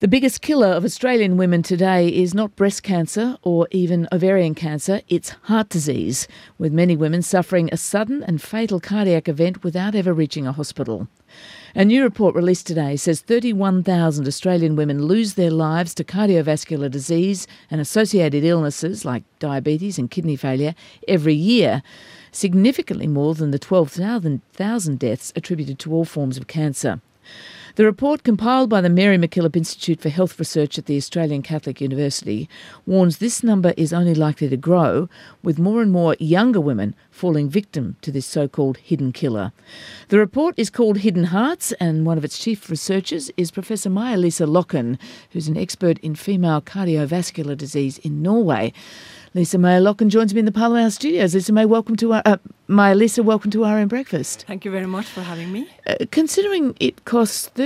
The biggest killer of Australian women today is not breast cancer or even ovarian cancer, it's heart disease, with many women suffering a sudden and fatal cardiac event without ever reaching a hospital. A new report released today says 31,000 Australian women lose their lives to cardiovascular disease and associated illnesses like diabetes and kidney failure every year, significantly more than the 12,000 deaths attributed to all forms of cancer. The report, compiled by the Mary MacKillop Institute for Health Research at the Australian Catholic University, warns this number is only likely to grow, with more and more younger women falling victim to this so-called hidden killer. The report is called Hidden Hearts, and one of its chief researchers is Professor Maja-Lisa Loken, who's an expert in female cardiovascular disease in Norway. Lisa Loken joins me in the Parliament House studios. Maja-Lisa, welcome to RM Breakfast. Thank you very much for having me. Considering it costs the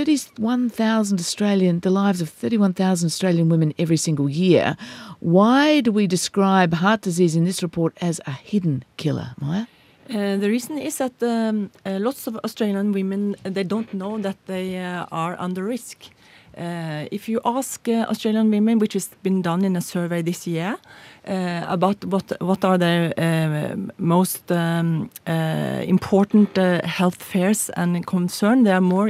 lives of 31,000 Australian women every single year, why do we describe heart disease in this report as a hidden killer, Maya? The reason is that lots of Australian women, they don't know that they are under risk. If you ask Australian women, which has been done in a survey this year, about what are their most important health fears and concern, they are more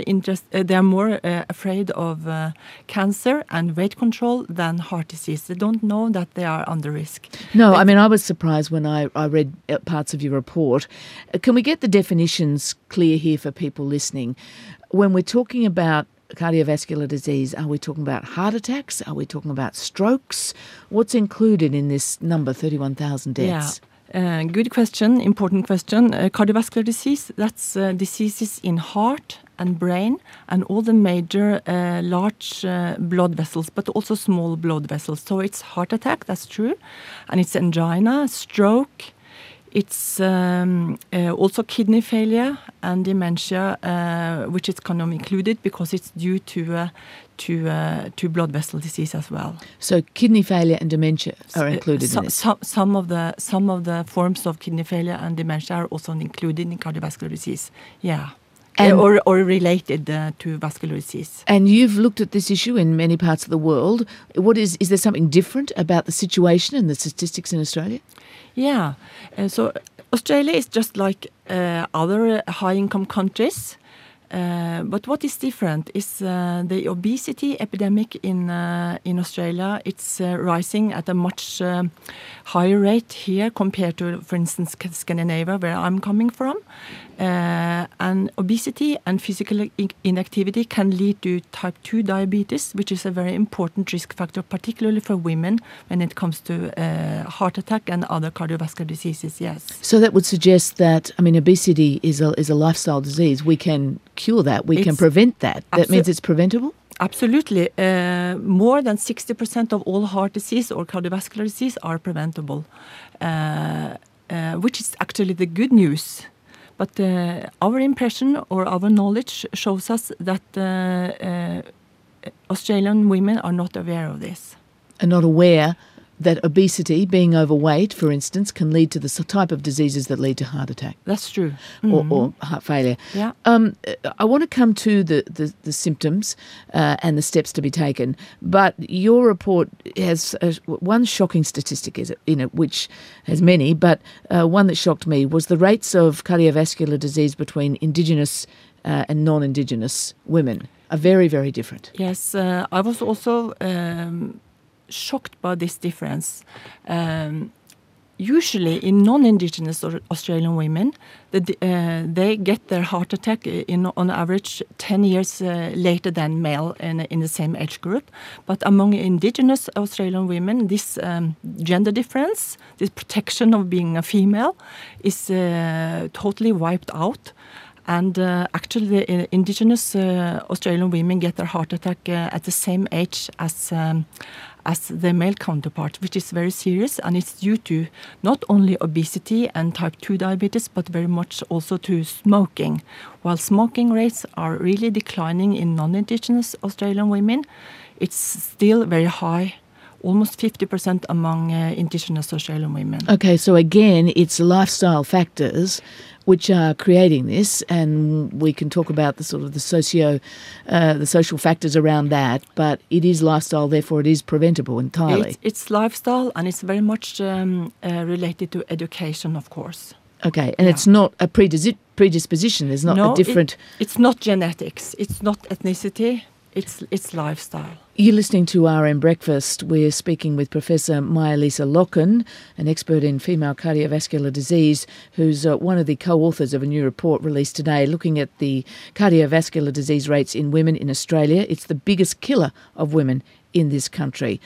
afraid of cancer and weight control than heart disease. They don't know that they are under risk. No, I mean, I was surprised when I read parts of your report. Can we get the definitions clear here for people listening? When we're talking about cardiovascular disease, are we talking about heart attacks? Are we talking about strokes? What's included in this number, 31,000 deaths? Yeah, good question, important question. Cardiovascular disease, that's diseases in heart and brain and all the major large blood vessels, but also small blood vessels. So it's heart attack, that's true, and it's angina, stroke. It's also kidney failure and dementia, which is kind of included because it's due to blood vessel disease as well. So kidney failure and dementia are included in this. Some of the forms of kidney failure and dementia are also included in cardiovascular disease. Yeah. Or related to vascular disease. And you've looked at this issue in many parts of the world. Is there something different about the situation and the statistics in Australia? Yeah. So Australia is just like other high-income countries. But what is different is the obesity epidemic in Australia. It's rising at a much higher rate here compared to, for instance, Scandinavia, where I'm coming from. And obesity and physical inactivity can lead to type 2 diabetes, which is a very important risk factor, particularly for women when it comes to heart attack and other cardiovascular diseases, yes. So that would suggest that, I mean, obesity is a lifestyle disease. We can cure that. We can prevent that. That means it's preventable? Absolutely. More than 60% of all heart disease or cardiovascular disease are preventable, which is actually the good news. But our impression or our knowledge shows us that Australian women are not aware of this. Are not aware that obesity, being overweight, for instance, can lead to the type of diseases that lead to heart attack. That's true. Or heart failure. Yeah. I want to come to the symptoms and the steps to be taken, but your report has one shocking statistic in it, which has many, but one that shocked me was the rates of cardiovascular disease between Indigenous and non-Indigenous women are very, very different. Yes, I was also shocked by this difference. Usually in non-Indigenous Australian women, they get their heart attack on average 10 years later than male in the same age group. But among Indigenous Australian women, this gender difference, this protection of being a female, is totally wiped out. And actually, the Indigenous Australian women get their heart attack at the same age as their male counterpart, which is very serious, and it's due to not only obesity and type 2 diabetes, but very much also to smoking. While smoking rates are really declining in non-Indigenous Australian women, it's still very high almost 50% among indigenous Australian women. Okay, so again, it's lifestyle factors which are creating this, and we can talk about the sort of the social factors around that, but it is lifestyle, therefore it is preventable entirely. It's lifestyle, and it's very much related to education, of course. Okay, and it's not a predisposition, there's not a different... It's not genetics, it's not ethnicity, it's lifestyle. You're listening to RM Breakfast. We're speaking with Professor Maya-Lisa Locken, an expert in female cardiovascular disease, who's one of the co-authors of a new report released today looking at the cardiovascular disease rates in women in Australia. It's the biggest killer of women in this country.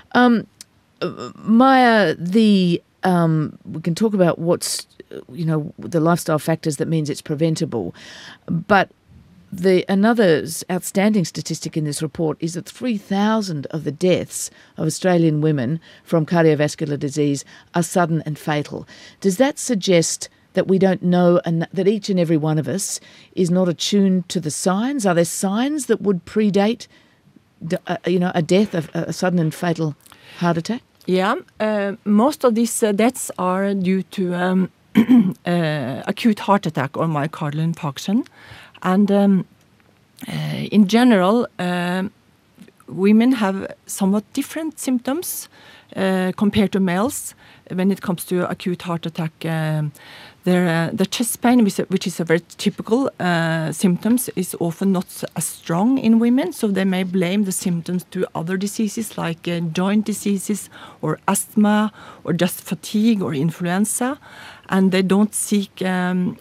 Maya, we can talk about what's, the lifestyle factors that means it's preventable, but another outstanding statistic in this report is that 3,000 of the deaths of Australian women from cardiovascular disease are sudden and fatal. Does that suggest that we don't know, and that each and every one of us is not attuned to the signs? Are there signs that would predate, a death, of a sudden and fatal heart attack? Yeah, most of these deaths are due to acute heart attack or myocardial infarction. And in general, women have somewhat different symptoms compared to males. When it comes to acute heart attack, the chest pain, which is a very typical symptoms, is often not as strong in women, so they may blame the symptoms to other diseases like joint diseases or asthma or just fatigue or influenza. And they don't seek help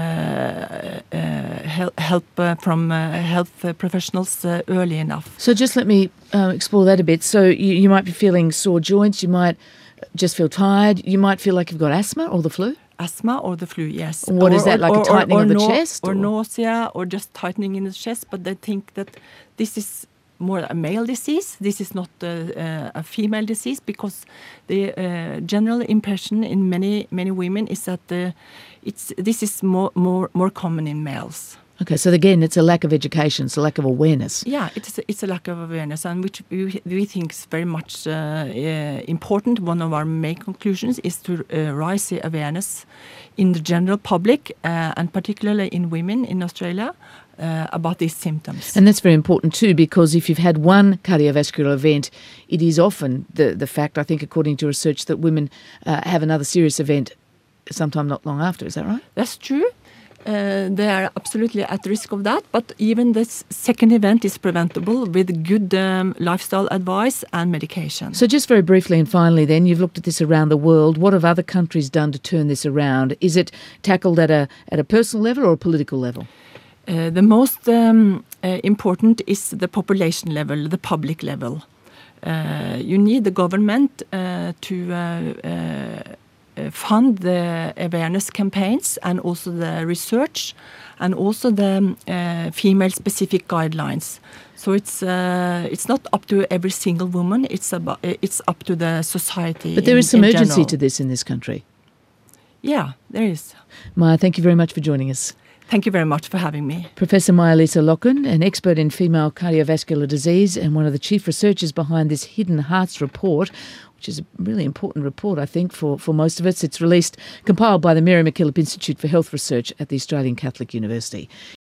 from health professionals early enough. So just let me explore that a bit. So you might be feeling sore joints, you might just feel tired, you might feel like you've got asthma or the flu? Asthma or the flu, yes. What is that, like a tightening of the chest? Or nausea, or just tightening in the chest, but they think that this is more a male disease. This is not a female disease, because the general impression in many women is that this is more common in males. Okay, so again, it's a lack of education, it's a lack of awareness. Yeah, it's a lack of awareness, and which we think is very much important. One of our main conclusions is to raise the awareness in the general public, and particularly in women in Australia, about these symptoms. And that's very important too, because if you've had one cardiovascular event, it is often the fact, I think, according to research, that women have another serious event sometime not long after. Is that right? That's true. They are absolutely at risk of that, but even this second event is preventable with good lifestyle advice and medication. So just very briefly and finally then, you've looked at this around the world. What have other countries done to turn this around? Is it tackled at a personal level or a political level? The most important is the population level, the public level. You need the government to fund the awareness campaigns, and also the research, and also the female-specific guidelines. So it's not up to every single woman. It's up to the society. But there is some urgency to this in this country. Yeah, there is. Maya, thank you very much for joining us. Thank you very much for having me. Professor Maya-Lisa Locken, an expert in female cardiovascular disease and one of the chief researchers behind this Hidden Hearts report, which is a really important report, I think, for most of us. It's compiled by the Mary MacKillop Institute for Health Research at the Australian Catholic University.